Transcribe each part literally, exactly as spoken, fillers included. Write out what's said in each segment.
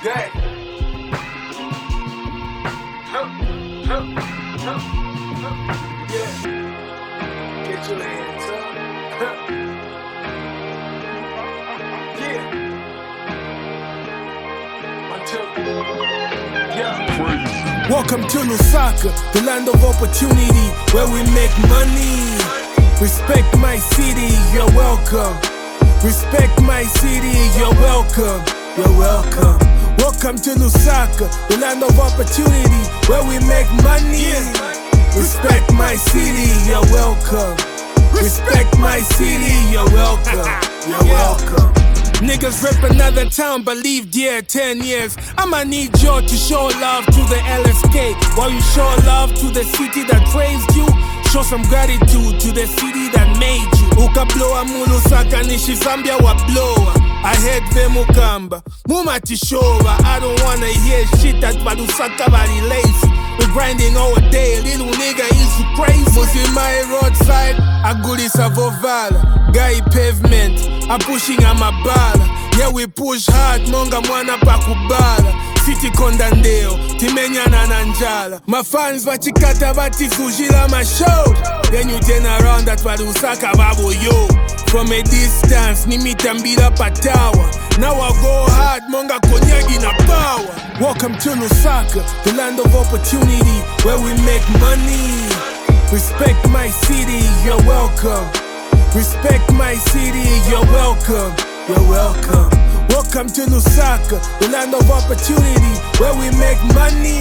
day. Huh, huh, huh, huh. Yeah. Get your hands up. Huh. Yeah. One, two. Yeah. Welcome to Lusaka, the land of opportunity, where we make money. Respect my city, you're welcome. Respect my city, you're welcome. You're welcome. Welcome to Lusaka, the land of opportunity, where we make money. Respect my city, you're welcome. Respect my city, you're welcome. You're welcome. Niggas rip another town but leave there ten years. I'ma need you to show love to the L S K, while you show love to the city that raised you. Show some gratitude to the city that made you. Ukablowa mulusaka nishi Zambia wa blowa. I heard them ukamba mumati showa. I don't wanna hear shit that balusaka bari lazy. We're grinding all day, little nigga is you crazy. Musimai roadside, agulisa vovala. Guy pavement, I'm pushing on my bala. Yeah, we push hard, monga mwana pakubala. City kondandeo, timenyana na njala. My fans vachikata vatisujila my show. Then you turn around that walusaka babo yo. From a distance, nimitambila patawa. Now I go hard, monga konyagi na power. Welcome to Lusaka, the land of opportunity, where we make money. Respect my city, you're welcome. Respect my city, you're welcome. You're welcome. Welcome to Lusaka, the land of opportunity, where we make money.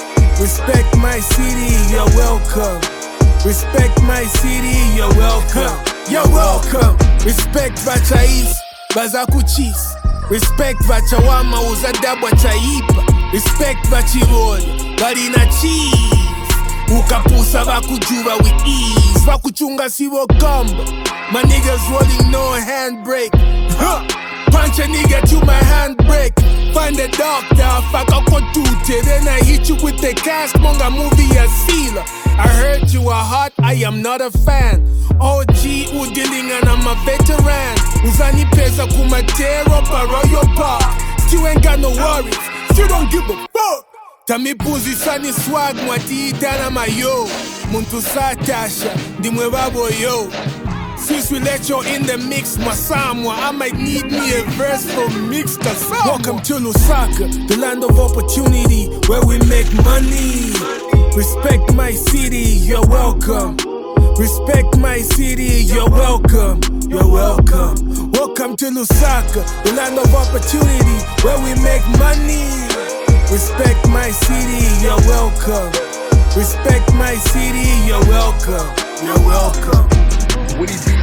Respect my city, you're welcome. Respect my city, you're welcome. You're welcome. Respect vachais, bazakuchis. Respect vachawama uzadabwa chaipa. Respect vachiroli, barina cheese. Ukapusa vakujuva with ease. Vakuchunga sivo gamba. My niggas rolling no handbrake. Huh. Punch a nigga to my handbrake. Find a doctor, fuck up on tootie. Then I hit you with the cast, monga movie a sealer. I heard you are hot, I am not a fan. O G udealing and I'm a veteran. Uzani pesa kumatero pa royal park. Still ain't got no worries, still don't give a fuck. Tami puzi sani swag mwati itana mayo. Muntu satasha, dimwe babo yo. Since we let you in the mix, Masamwa, I might need me a verse from Mix Kasamwa. Welcome to Lusaka, the land of opportunity, where we make money. Respect my city, you're welcome. Respect my city, you're welcome. You're welcome. Welcome to Lusaka, the land of opportunity, where we make money. Respect my city, you're welcome. Respect my city, you're welcome. You're welcome. What do you